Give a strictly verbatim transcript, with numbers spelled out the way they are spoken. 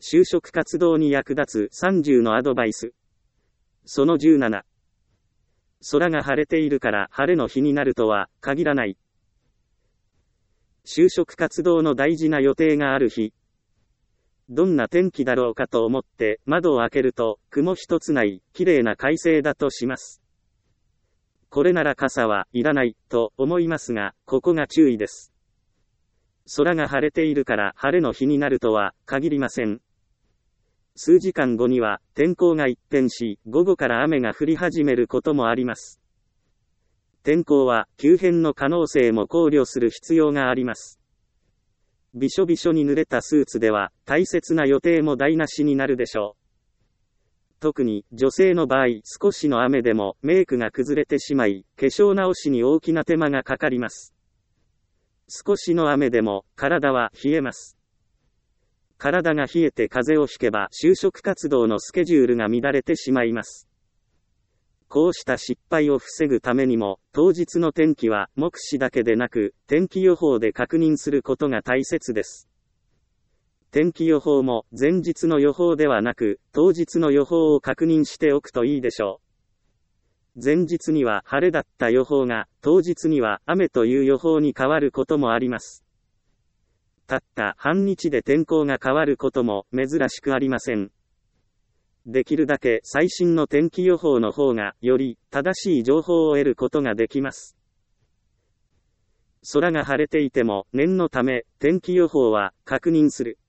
就職活動に役立つさんじゅうのアドバイス。そのじゅうなな。空が晴れているから晴れの日になるとは限らない。就職活動の大事な予定がある日。どんな天気だろうかと思って窓を開けると雲一つない綺麗な快晴だとします。これなら傘はいらないと思いますが、ここが注意です。空が晴れているから晴れの日になるとは限りません。数時間後には天候が一変し、午後から雨が降り始めることもあります。天候は急変の可能性も考慮する必要があります。びしょびしょに濡れたスーツでは大切な予定も台無しになるでしょう。特に女性の場合、少しの雨でもメイクが崩れてしまい、化粧直しに大きな手間がかかります。少しの雨でも体は冷えます。体が冷えて風邪をひけば就職活動のスケジュールが乱れてしまいます。こうした失敗を防ぐためにも、当日の天気は目視だけでなく、天気予報で確認することが大切です。天気予報も前日の予報ではなく、当日の予報を確認しておくといいでしょう。前日には晴れだった予報が、当日には雨という予報に変わることもあります。たった半日で天候が変わることも珍しくありません。できるだけ最新の天気予報の方がより正しい情報を得ることができます。空が晴れていても念のため天気予報は確認する。